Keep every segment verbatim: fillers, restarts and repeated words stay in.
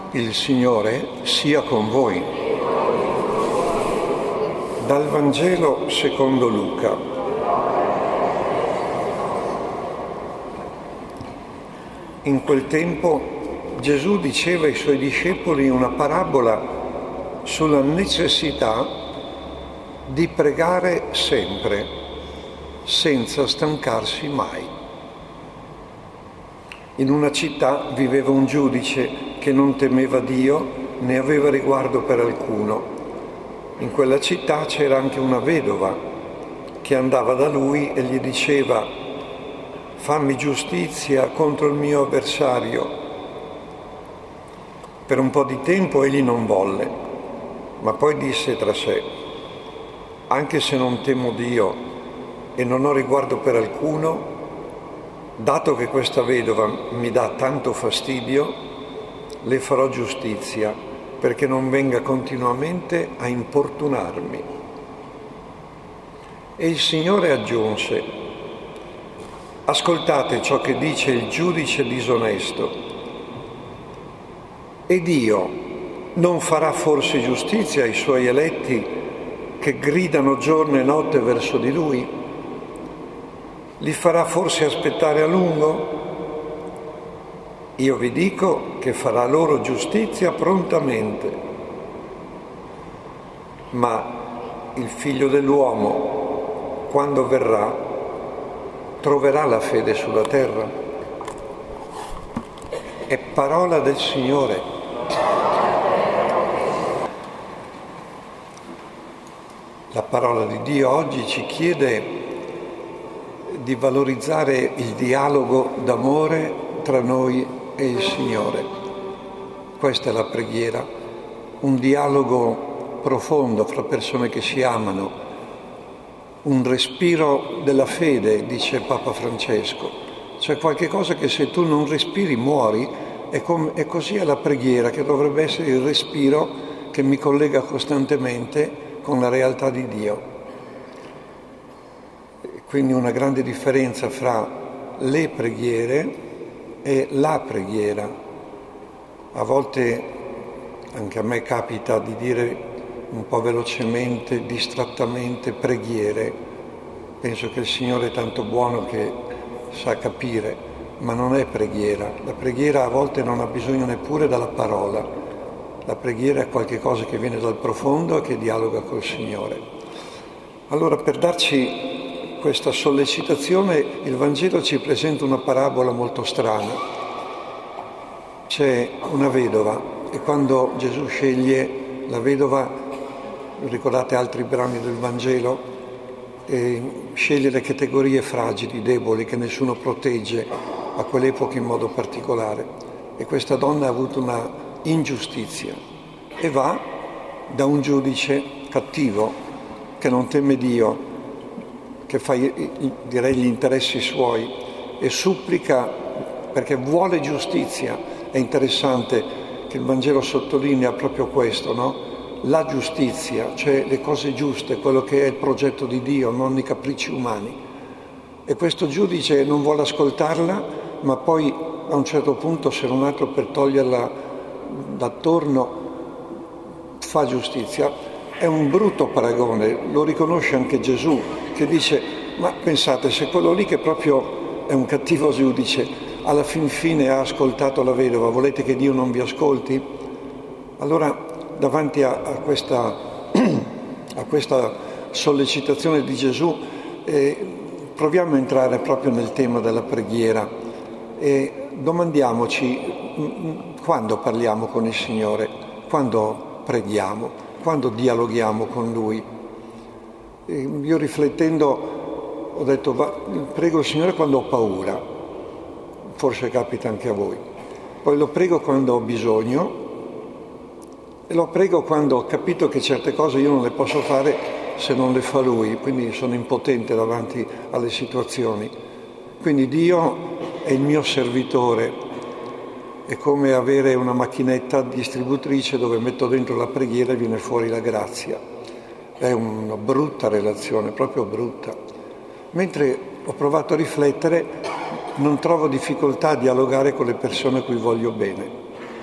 Il Signore sia con voi. Dal Vangelo secondo Luca. In quel tempo Gesù diceva ai suoi discepoli una parabola sulla necessità di pregare sempre, senza stancarsi mai. In una città viveva un giudice che non temeva Dio né aveva riguardo per alcuno. In quella città c'era anche una vedova che andava da lui e gli diceva: fammi giustizia contro il mio avversario. Per un po' di tempo egli non volle, ma poi disse tra sé: anche se non temo Dio e non ho riguardo per alcuno, dato che questa vedova mi dà tanto fastidio, le farò giustizia perché non venga continuamente a importunarmi. E il Signore aggiunse: ascoltate ciò che dice il giudice disonesto. E Dio non farà forse giustizia ai suoi eletti che gridano giorno e notte verso di Lui? Li farà forse aspettare a lungo? Io vi dico che farà loro giustizia prontamente. Ma il Figlio dell'uomo, quando verrà, troverà la fede sulla terra? È parola del Signore. La parola di Dio oggi ci chiede di valorizzare il dialogo d'amore tra noi e il Signore. Questa è la preghiera, un dialogo profondo fra persone che si amano, un respiro della fede, dice Papa Francesco. C'è qualche cosa che se tu non respiri muori, e com- e così è la preghiera, che dovrebbe essere il respiro che mi collega costantemente con la realtà di Dio. Quindi una grande differenza fra le preghiere e la preghiera. A volte anche a me capita di dire un po' velocemente, distrattamente, preghiere. Penso che il Signore è tanto buono che sa capire, ma non è preghiera. La preghiera a volte non ha bisogno neppure della parola. La preghiera è qualcosa che viene dal profondo e che dialoga col Signore. Allora, per darci questa sollecitazione, il Vangelo ci presenta una parabola molto strana. C'è una vedova e quando Gesù sceglie la vedova, ricordate altri brani del Vangelo, eh, sceglie le categorie fragili, deboli, che nessuno protegge a quell'epoca in modo particolare. E questa donna ha avuto una ingiustizia e va da un giudice cattivo che non teme Dio, che fa, direi, gli interessi suoi e supplica perché vuole giustizia. È interessante che il Vangelo sottolinea proprio questo, no? La giustizia, cioè le cose giuste, quello che è il progetto di Dio, non i capricci umani. E questo giudice non vuole ascoltarla, ma poi a un certo punto, se non altro per toglierla d'attorno, fa giustizia. È un brutto paragone, lo riconosce anche Gesù, che dice: ma pensate, se quello lì che proprio è un cattivo giudice alla fin fine ha ascoltato la vedova, volete che Dio non vi ascolti? Allora, davanti a, a, questa, a questa sollecitazione di Gesù, eh, proviamo a entrare proprio nel tema della preghiera e domandiamoci quando parliamo con il Signore, quando preghiamo, quando dialoghiamo con Lui. E io riflettendo ho detto: va, prego il Signore quando ho paura, forse capita anche a voi, poi lo prego quando ho bisogno e lo prego quando ho capito che certe cose io non le posso fare se non le fa Lui, quindi sono impotente davanti alle situazioni. Quindi Dio è il mio servitore. È come avere una macchinetta distributrice dove metto dentro la preghiera e viene fuori la grazia. È una brutta relazione, proprio brutta. Mentre ho provato a riflettere, non trovo difficoltà a dialogare con le persone a cui voglio bene.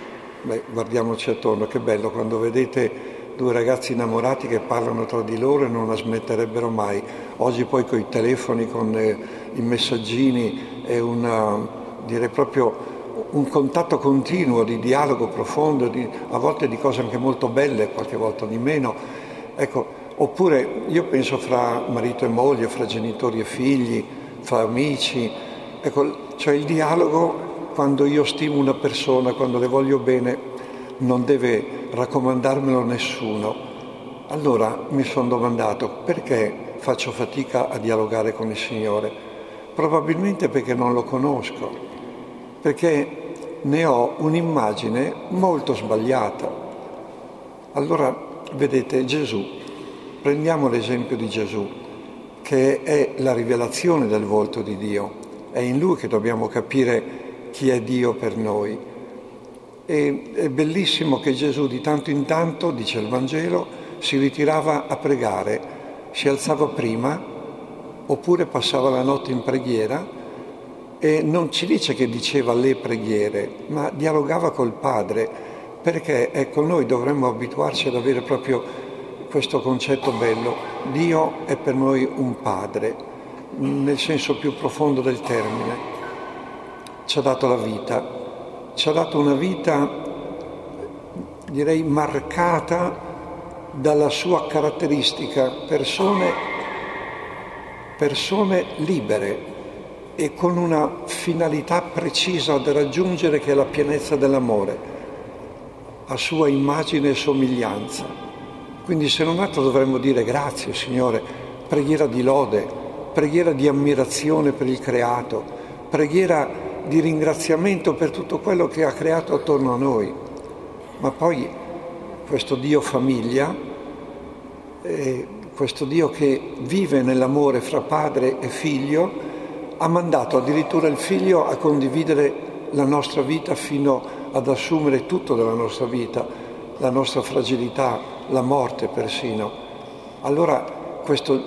Beh, guardiamoci attorno, che bello quando vedete due ragazzi innamorati che parlano tra di loro e non la smetterebbero mai. Oggi poi con i telefoni, con eh, i messaggini, è una, direi proprio un contatto continuo di dialogo profondo, di, a volte di cose anche molto belle, qualche volta di meno. Ecco, oppure io penso fra marito e moglie, fra genitori e figli, fra amici. Ecco, cioè il dialogo, quando io stimo una persona, quando le voglio bene, non deve raccomandarmelo nessuno. Allora mi sono domandato perché faccio fatica a dialogare con il Signore. Probabilmente perché non lo conosco, perché ne ho un'immagine molto sbagliata. Allora, vedete, Gesù, prendiamo l'esempio di Gesù, che è la rivelazione del volto di Dio. È in Lui che dobbiamo capire chi è Dio per noi. E è bellissimo che Gesù di tanto in tanto, dice il Vangelo, si ritirava a pregare, si alzava prima oppure passava la notte in preghiera e non ci dice che diceva le preghiere, ma dialogava col Padre, perché ecco noi dovremmo abituarci ad avere proprio questo concetto bello. Dio è per noi un Padre, nel senso più profondo del termine. Ci ha dato la vita. Ci ha dato una vita, direi, marcata dalla sua caratteristica, persone, persone libere e con una finalità precisa da raggiungere, che è la pienezza dell'amore, a sua immagine e somiglianza. Quindi se non altro dovremmo dire grazie Signore, preghiera di lode, preghiera di ammirazione per il creato, preghiera di ringraziamento per tutto quello che ha creato attorno a noi. Ma poi questo Dio famiglia, eh, questo Dio che vive nell'amore fra padre e figlio, ha mandato addirittura il figlio a condividere la nostra vita fino ad assumere tutto della nostra vita, la nostra fragilità, la morte persino. Allora questo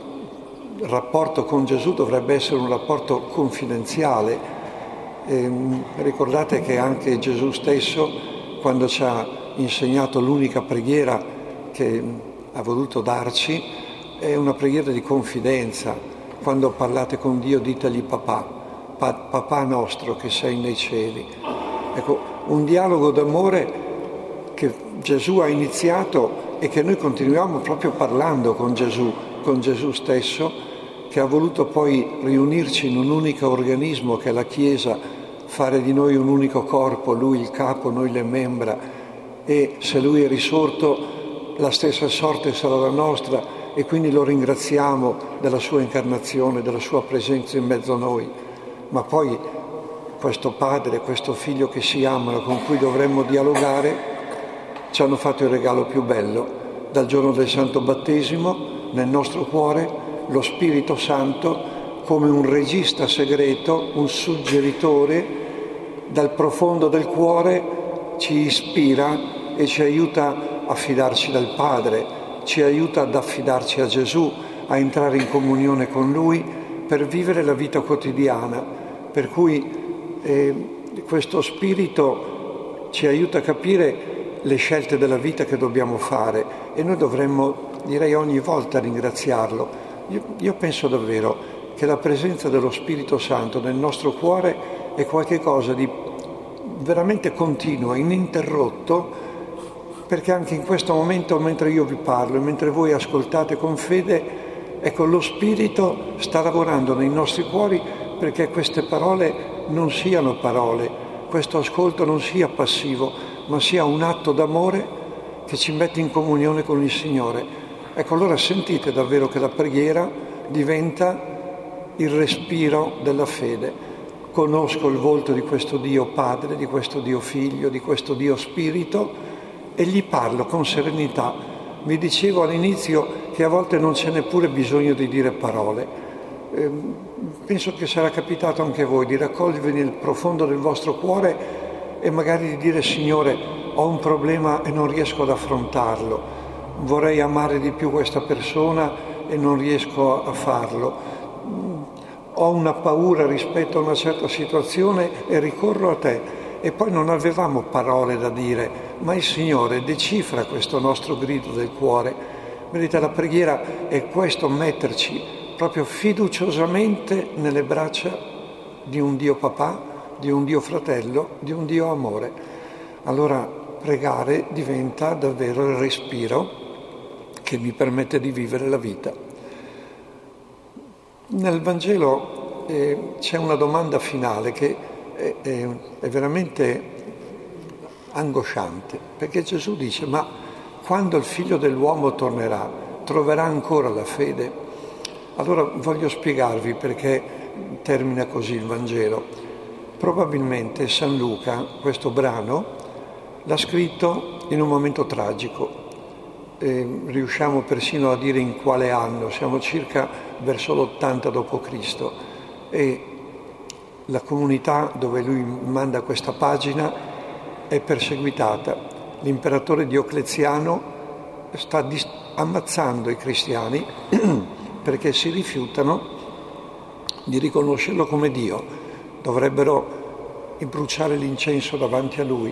rapporto con Gesù dovrebbe essere un rapporto confidenziale. Eh, ricordate che anche Gesù stesso, quando ci ha insegnato l'unica preghiera che ha voluto darci, è una preghiera di confidenza. Quando parlate con Dio ditegli papà, pa- papà nostro che sei nei cieli. Ecco, un dialogo d'amore che Gesù ha iniziato e che noi continuiamo proprio parlando con Gesù, con Gesù stesso, che ha voluto poi riunirci in un unico organismo che è la Chiesa, fare di noi un unico corpo, Lui il capo, noi le membra, e se Lui è risorto la stessa sorte sarà la nostra, e quindi lo ringraziamo della sua incarnazione, della sua presenza in mezzo a noi. Ma poi questo Padre, questo Figlio che si amano, con cui dovremmo dialogare, ci hanno fatto il regalo più bello. Dal giorno del Santo Battesimo, nel nostro cuore, lo Spirito Santo, come un regista segreto, un suggeritore, dal profondo del cuore ci ispira e ci aiuta a fidarci del Padre, ci aiuta ad affidarci a Gesù, a entrare in comunione con Lui per vivere la vita quotidiana. Per cui eh, questo Spirito ci aiuta a capire le scelte della vita che dobbiamo fare, e noi dovremmo, direi, ogni volta ringraziarlo. Io, io penso davvero che la presenza dello Spirito Santo nel nostro cuore è qualcosa di veramente continuo, ininterrotto, perché anche in questo momento, mentre io vi parlo e mentre voi ascoltate con fede, ecco, lo Spirito sta lavorando nei nostri cuori perché queste parole non siano parole, questo ascolto non sia passivo, ma sia un atto d'amore che ci mette in comunione con il Signore. Ecco, allora sentite davvero che la preghiera diventa il respiro della fede. Conosco il volto di questo Dio Padre, di questo Dio Figlio, di questo Dio Spirito, e gli parlo con serenità. Vi dicevo all'inizio che a volte non c'è neppure bisogno di dire parole. Eh, penso che sarà capitato anche a voi di raccogliervi nel profondo del vostro cuore e magari di dire: Signore, ho un problema e non riesco ad affrontarlo, vorrei amare di più questa persona e non riesco a farlo. Ho una paura rispetto a una certa situazione e ricorro a te. e poi non avevamo parole da dire, ma il Signore decifra questo nostro grido del cuore. Vedete, la preghiera è questo, metterci proprio fiduciosamente nelle braccia di un Dio papà, di un Dio fratello, di un Dio amore. Allora pregare diventa davvero il respiro che mi permette di vivere la vita. Nel Vangelo eh, c'è una domanda finale che è, è, è veramente angosciante, perché Gesù dice: ma quando il Figlio dell'uomo tornerà, troverà ancora la fede? Allora voglio spiegarvi perché termina così il Vangelo. Probabilmente San Luca questo brano l'ha scritto in un momento tragico. Eh, riusciamo persino a dire in quale anno, siamo circa verso l'ottanta dopo Cristo, e la comunità dove lui manda questa pagina è perseguitata. L'imperatore Diocleziano sta dis- ammazzando i cristiani perché si rifiutano di riconoscerlo come Dio, dovrebbero bruciare l'incenso davanti a lui.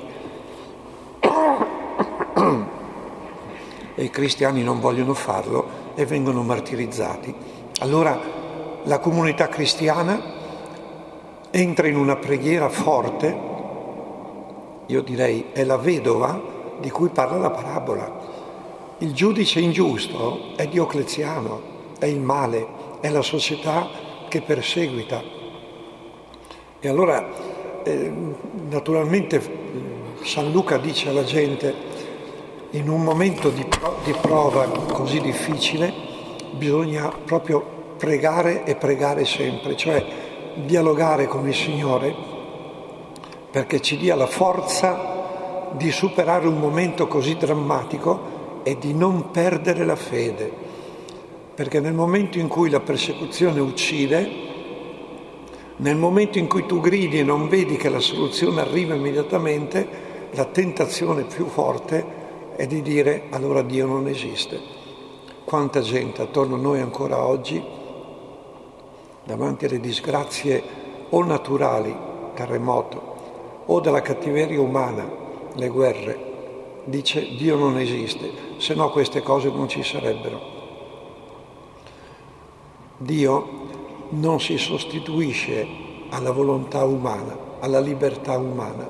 E i cristiani non vogliono farlo e vengono martirizzati. Allora la comunità cristiana entra in una preghiera forte, io direi è la vedova di cui parla la parabola. Il giudice ingiusto è Diocleziano, è il male, è la società che perseguita. E allora eh, naturalmente San Luca dice alla gente: in un momento di, pro- di prova così difficile bisogna proprio pregare e pregare sempre, cioè dialogare con il Signore perché ci dia la forza di superare un momento così drammatico e di non perdere la fede, perché nel momento in cui la persecuzione uccide, nel momento in cui tu gridi e non vedi che la soluzione arriva immediatamente, la tentazione più forte è di dire: allora Dio non esiste. Quanta gente attorno a noi ancora oggi, davanti alle disgrazie o naturali, terremoto, o della cattiveria umana, le guerre, dice: Dio non esiste, se no queste cose non ci sarebbero. Dio non si sostituisce alla volontà umana, alla libertà umana.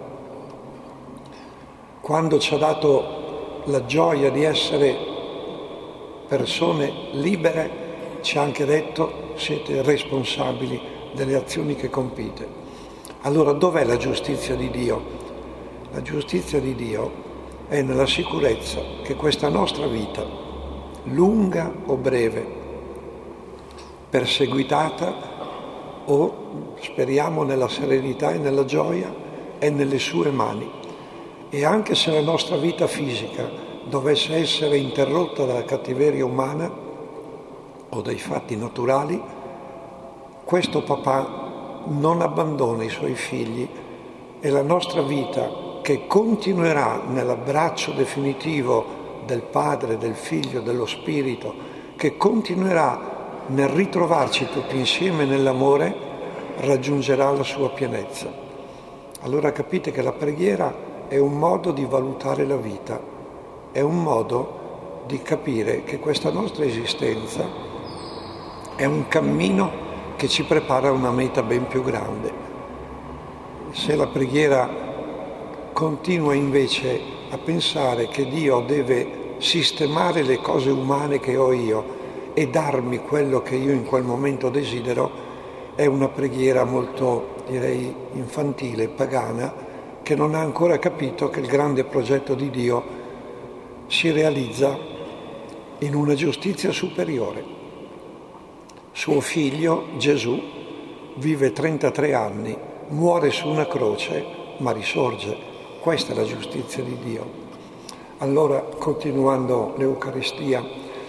Quando ci ha dato la gioia di essere persone libere, ci ha anche detto: siete responsabili delle azioni che compite. Allora dov'è la giustizia di Dio? La giustizia di Dio è nella sicurezza che questa nostra vita, lunga o breve, perseguitata o speriamo nella serenità e nella gioia, è nelle sue mani. E anche se la nostra vita fisica dovesse essere interrotta dalla cattiveria umana o dai fatti naturali, questo papà non abbandona i suoi figli e la nostra vita, che continuerà nell'abbraccio definitivo del Padre, del Figlio, dello Spirito, che continuerà nel ritrovarci tutti insieme nell'amore, raggiungerà la sua pienezza. Allora capite che la preghiera è un modo di valutare la vita, è un modo di capire che questa nostra esistenza è un cammino che ci prepara a una meta ben più grande. Se la preghiera continua invece a pensare che Dio deve sistemare le cose umane che ho io e darmi quello che io in quel momento desidero, è una preghiera molto, direi, infantile, pagana, che non ha ancora capito che il grande progetto di Dio si realizza in una giustizia superiore. Suo figlio, Gesù, vive trentatré anni, muore su una croce, ma risorge. Questa è la giustizia di Dio. Allora, continuando l'Eucaristia,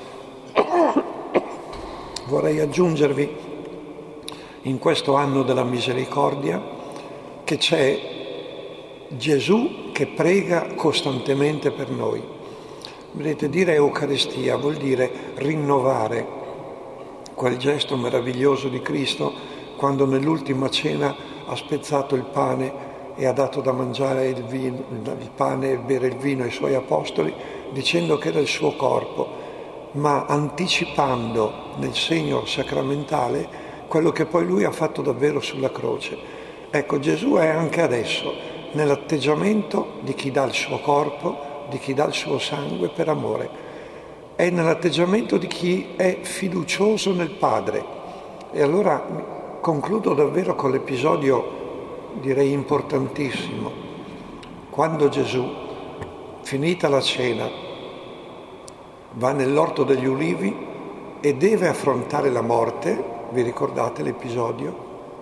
vorrei aggiungervi in questo anno della misericordia che c'è Gesù che prega costantemente per noi. Vedete, dire Eucaristia vuol dire rinnovare quel gesto meraviglioso di Cristo quando nell'ultima cena ha spezzato il pane e ha dato da mangiare il, vino, il pane e bere il vino ai suoi apostoli, dicendo che era il suo corpo, ma anticipando nel segno sacramentale quello che poi lui ha fatto davvero sulla croce. Ecco, Gesù è anche adesso nell'atteggiamento di chi dà il suo corpo, di chi dà il suo sangue per amore. È nell'atteggiamento di chi è fiducioso nel Padre. E allora concludo davvero con l'episodio, direi importantissimo, quando Gesù, finita la cena, va nell'orto degli ulivi e deve affrontare la morte, vi ricordate l'episodio?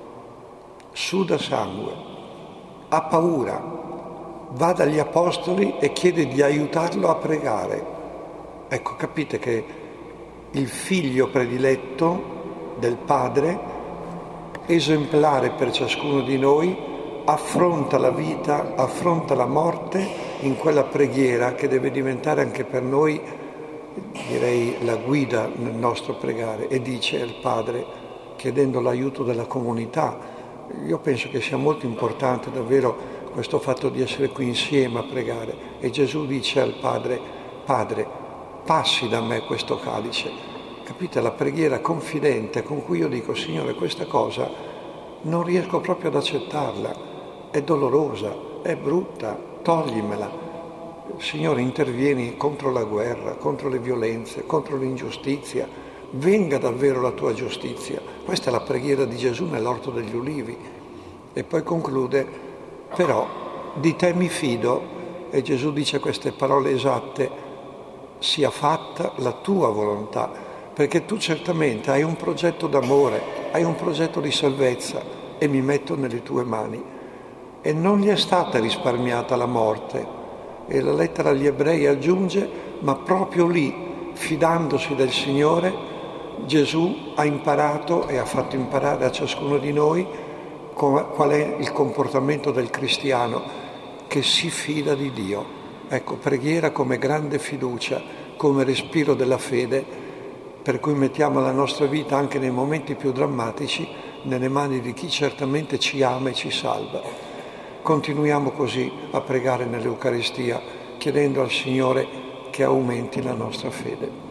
Suda sangue, ha paura, va dagli apostoli e chiede di aiutarlo a pregare. Ecco, capite che il figlio prediletto del Padre, esemplare per ciascuno di noi, affronta la vita, affronta la morte in quella preghiera che deve diventare anche per noi, direi, la guida nel nostro pregare, e dice al Padre, chiedendo l'aiuto della comunità. Io penso che sia molto importante davvero questo fatto di essere qui insieme a pregare, e Gesù dice al Padre: Padre, passi da me questo calice. Capite la preghiera confidente con cui io dico: Signore, questa cosa non riesco proprio ad accettarla, è dolorosa, è brutta, toglimela. Signore, intervieni contro la guerra, contro le violenze, contro l'ingiustizia, venga davvero la tua giustizia. Questa è la preghiera di Gesù nell'orto degli ulivi. E poi conclude: però di te mi fido, e Gesù dice queste parole esatte: sia fatta la tua volontà. Perché tu certamente hai un progetto d'amore, hai un progetto di salvezza, e mi metto nelle tue mani. E non gli è stata risparmiata la morte. E la lettera agli Ebrei aggiunge: ma proprio lì, fidandosi del Signore, Gesù ha imparato e ha fatto imparare a ciascuno di noi qual è il comportamento del cristiano che si fida di Dio. Ecco, preghiera come grande fiducia, come respiro della fede, per cui mettiamo la nostra vita anche nei momenti più drammatici nelle mani di chi certamente ci ama e ci salva. Continuiamo così a pregare nell'Eucaristia, chiedendo al Signore che aumenti la nostra fede.